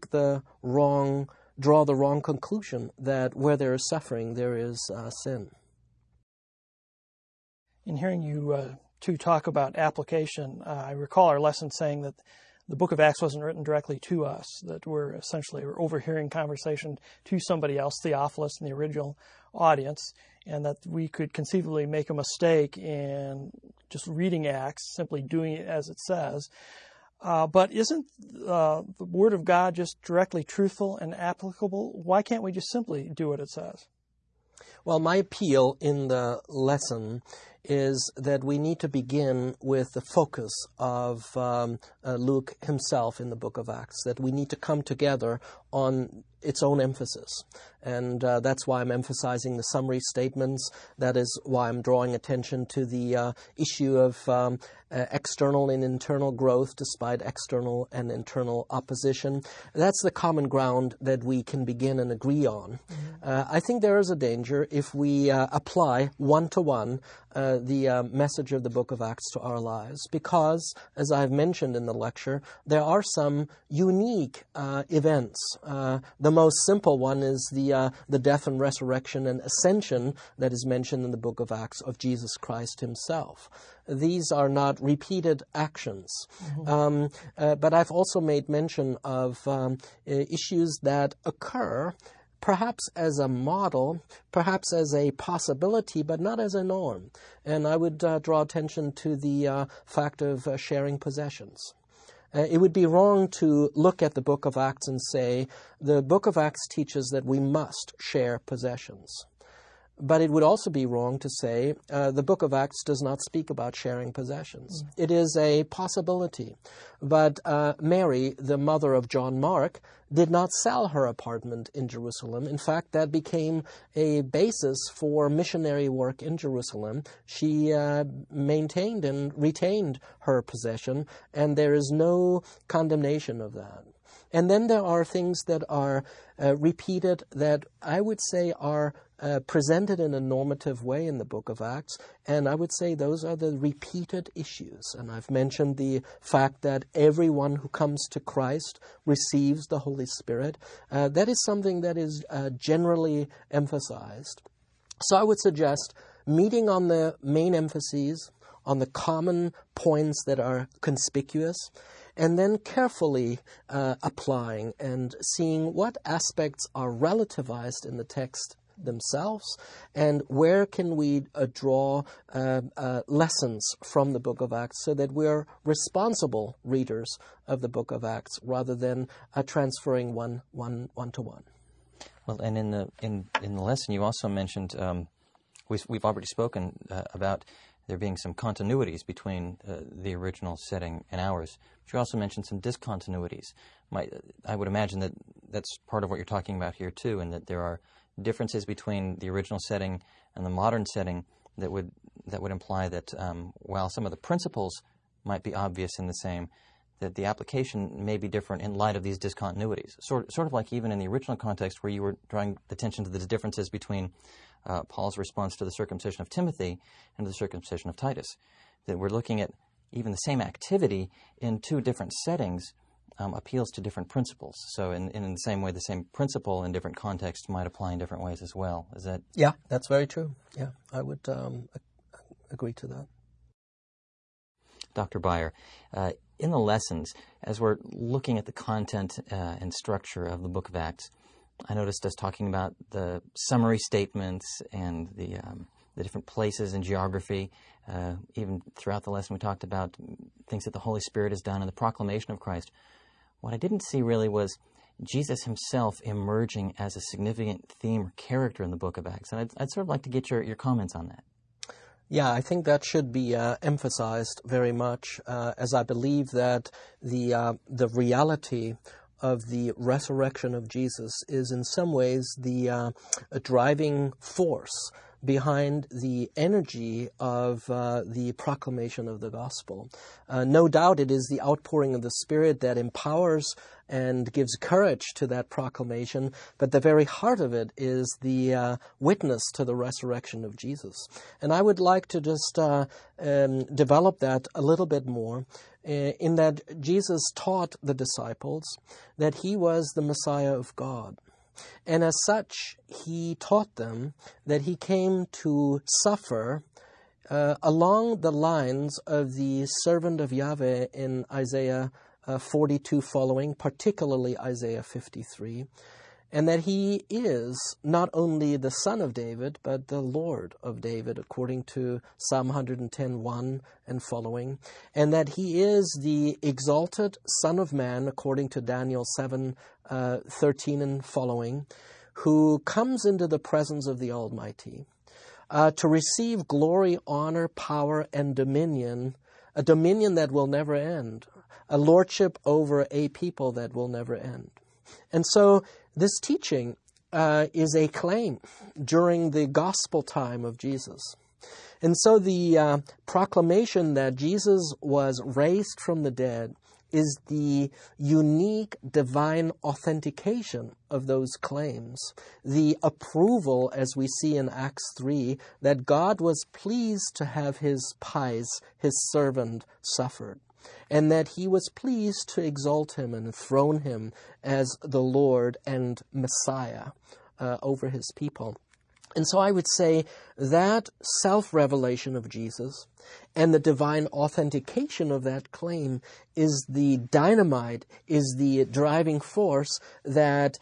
draw the wrong conclusion that where there is suffering, there is sin. In hearing you two talk about application, I recall our lesson saying that the book of Acts wasn't written directly to us, that we're overhearing conversation to somebody else, Theophilus and the original audience, and that we could conceivably make a mistake in just reading Acts, simply doing it as it says. But isn't the Word of God just directly truthful and applicable? Why can't we just simply do what it says? Well, my appeal in the lesson is that we need to begin with the focus of Luke himself in the book of Acts, that we need to come together on its own emphasis. And that's why I'm emphasizing the summary statements. That is why I'm drawing attention to the issue of external and internal growth despite external and internal opposition. That's the common ground that we can begin and agree on. I think there is a danger if we apply one-to-one the message of the book of Acts to our lives, because, as I've mentioned in the lecture, there are some unique events. The most simple one is the death and resurrection and ascension that is mentioned in the book of Acts of Jesus Christ himself. These are not repeated actions. But I've also made mention of issues that occur perhaps as a model, perhaps as a possibility, but not as a norm. And I would draw attention to the fact of sharing possessions. It would be wrong to look at the book of Acts and say, the book of Acts teaches that we must share possessions. But it would also be wrong to say the book of Acts does not speak about sharing possessions. It is a possibility. But Mary, the mother of John Mark, did not sell her apartment in Jerusalem. In fact, that became a basis for missionary work in Jerusalem. She maintained and retained her possession, and there is no condemnation of that. And then there are things that are repeated that I would say are presented in a normative way in the book of Acts, and I would say those are the repeated issues. And I've mentioned the fact that everyone who comes to Christ receives the Holy Spirit. That is something that is generally emphasized. So I would suggest meeting on the main emphases, on the common points that are conspicuous, and then carefully applying and seeing what aspects are relativized in the text themselves, and where can we draw lessons from the book of Acts so that we're responsible readers of the book of Acts rather than transferring one to one. Well, and in the lesson you also mentioned we've already spoken about there being some continuities between the original setting and ours. But you also mentioned some discontinuities. I would imagine that that's part of what you're talking about here too, and that there are differences between the original setting and the modern setting that would imply that while some of the principles might be obvious in the same, that the application may be different in light of these discontinuities. Sort of like even in the original context where you were drawing attention to the differences between Paul's response to the circumcision of Timothy and the circumcision of Titus. That we're looking at even the same activity in two different settings appeals to different principles. So in the same way, the same principle in different contexts might apply in different ways as well. Is that? Yeah, that's very true. Yeah, I would agree to that. Dr. Beyer, in the lessons, as we're looking at the content and structure of the book of Acts, I noticed us talking about the summary statements and the the different places and geography. Even throughout the lesson we talked about things that the Holy Spirit has done and the proclamation of Christ. What I didn't see really was Jesus himself emerging as a significant theme or character in the book of Acts. And I'd sort of like to get your comments on that. Yeah, I think that should be emphasized very much, as I believe that the reality of the resurrection of Jesus is in some ways the driving force behind the energy of the proclamation of the gospel. No doubt it is the outpouring of the Spirit that empowers and gives courage to that proclamation, but the very heart of it is the witness to the resurrection of Jesus. And I would like to just develop that a little bit more, in that Jesus taught the disciples that he was the Messiah of God. And as such, he taught them that he came to suffer along the lines of the servant of Yahweh in Isaiah 42 following, particularly Isaiah 53, and that he is not only the son of David, but the Lord of David, according to Psalm 110:1 and following, and that he is the exalted Son of Man, according to Daniel 7:13 and following, who comes into the presence of the Almighty to receive glory, honor, power, and dominion, a dominion that will never end, a lordship over a people that will never end. And so this teaching is a claim during the gospel time of Jesus. And so the proclamation that Jesus was raised from the dead is the unique divine authentication of those claims, the approval, as we see in Acts 3, that God was pleased to have his pies, his servant, suffered, and that he was pleased to exalt him and enthrone him as the Lord and Messiah over his people. And so I would say that self-revelation of Jesus and the divine authentication of that claim is the dynamite, is the driving force that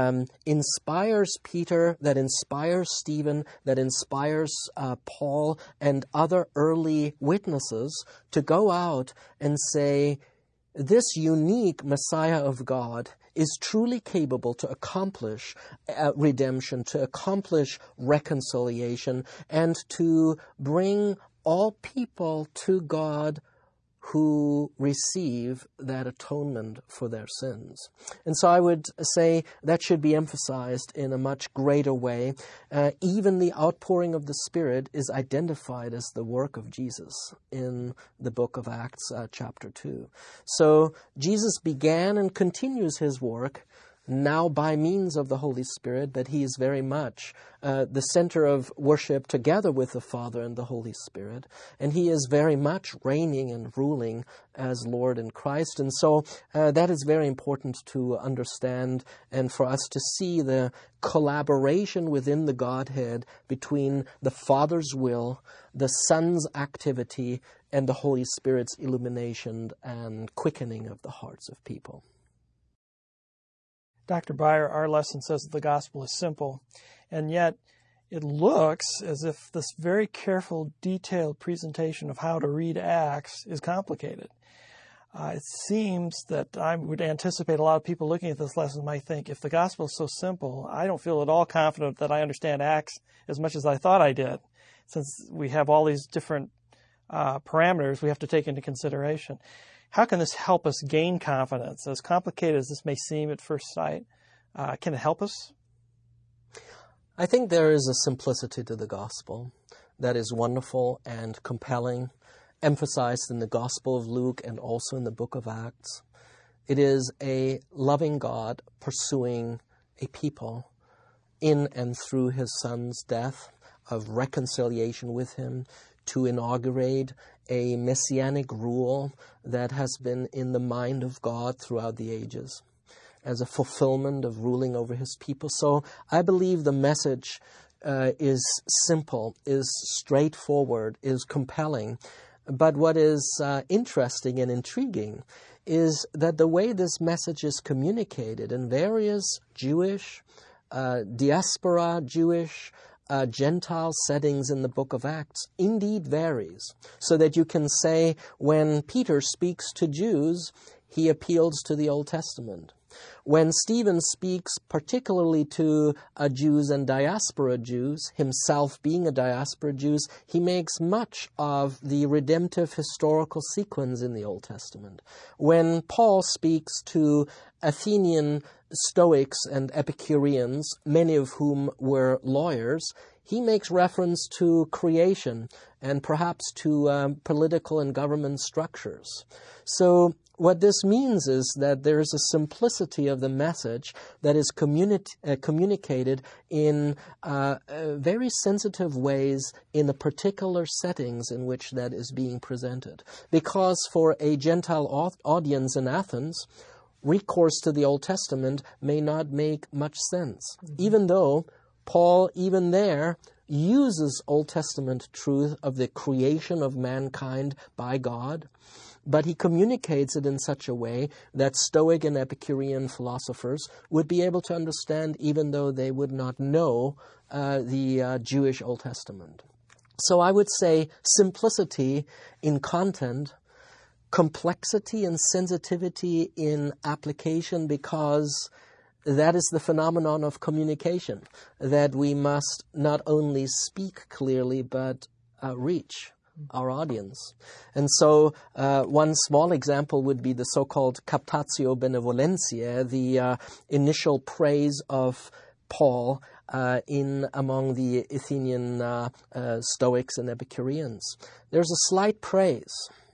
inspires Peter, that inspires Stephen, that inspires Paul and other early witnesses to go out and say, this unique Messiah of God is truly capable to accomplish redemption, to accomplish reconciliation, and to bring all people to God who receive that atonement for their sins. And so I would say that should be emphasized in a much greater way. Even the outpouring of the Spirit is identified as the work of Jesus in the book of Acts, chapter 2. So Jesus began and continues his work now by means of the Holy Spirit, but he is very much the center of worship together with the Father and the Holy Spirit. And he is very much reigning and ruling as Lord in Christ. And so that is very important to understand and for us to see the collaboration within the Godhead between the Father's will, the Son's activity, and the Holy Spirit's illumination and quickening of the hearts of people. Dr. Beyer, our lesson says that the gospel is simple, and yet it looks as if this very careful, detailed presentation of how to read Acts is complicated. It seems that I would anticipate a lot of people looking at this lesson might think, if the gospel is so simple, I don't feel at all confident that I understand Acts as much as I thought I did, since we have all these different parameters we have to take into consideration. How can this help us gain confidence? As complicated as this may seem at first sight, can it help us? I think there is a simplicity to the gospel that is wonderful and compelling, emphasized in the Gospel of Luke and also in the book of Acts. It is a loving God pursuing a people in and through his Son's death of reconciliation with him, to inaugurate a messianic rule that has been in the mind of God throughout the ages as a fulfillment of ruling over his people. So I believe the message is simple, is straightforward, is compelling. But what is interesting and intriguing is that the way this message is communicated in various Jewish, diaspora Jewish, Gentile settings in the book of Acts indeed varies, so that you can say when Peter speaks to Jews, he appeals to the Old Testament. When Stephen speaks particularly to Jews and diaspora Jews, himself being a diaspora Jew, he makes much of the redemptive historical sequence in the Old Testament. When Paul speaks to Athenian Stoics and Epicureans, many of whom were lawyers, he makes reference to creation and perhaps to political and government structures. So what this means is that there is a simplicity of the message that is communicated in very sensitive ways in the particular settings in which that is being presented. Because for a Gentile audience in Athens, recourse to the Old Testament may not make much sense, even though Paul, even there, uses Old Testament truth of the creation of mankind by God, but he communicates it in such a way that Stoic and Epicurean philosophers would be able to understand, even though they would not know the Jewish Old Testament. So I would say simplicity in content, complexity and sensitivity in application, because that is the phenomenon of communication, that we must not only speak clearly, but reach our audience. And so one small example would be the so-called captatio benevolentiae, the initial praise of Paul among the Athenian Stoics and Epicureans. There's a slight praise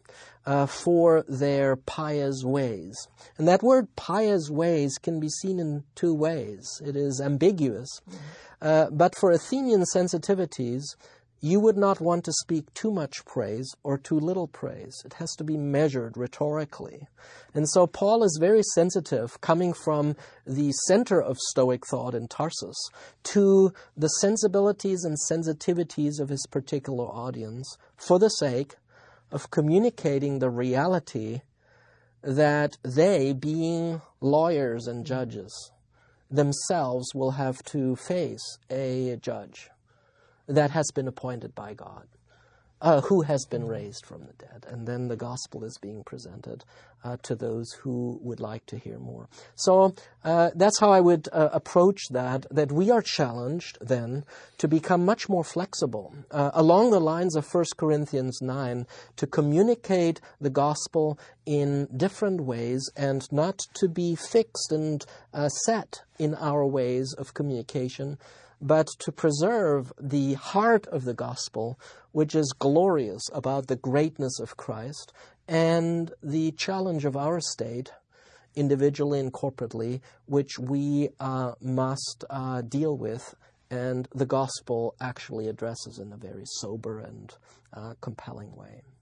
for their pious ways. And that word pious ways can be seen in two ways. It is ambiguous. But for Athenian sensitivities, you would not want to speak too much praise or too little praise. It has to be measured rhetorically. And so Paul is very sensitive, coming from the center of Stoic thought in Tarsus, to the sensibilities and sensitivities of his particular audience for the sake of communicating the reality that they, being lawyers and judges, themselves will have to face a judge that has been appointed by God, who has been raised from the dead. And then the gospel is being presented to those who would like to hear more. So that's how I would approach that we are challenged then to become much more flexible along the lines of 1 Corinthians 9, to communicate the gospel in different ways and not to be fixed and set in our ways of communication, but to preserve the heart of the gospel, which is glorious about the greatness of Christ, and the challenge of our state, individually and corporately, which we must deal with, and the gospel actually addresses in a very sober and compelling way.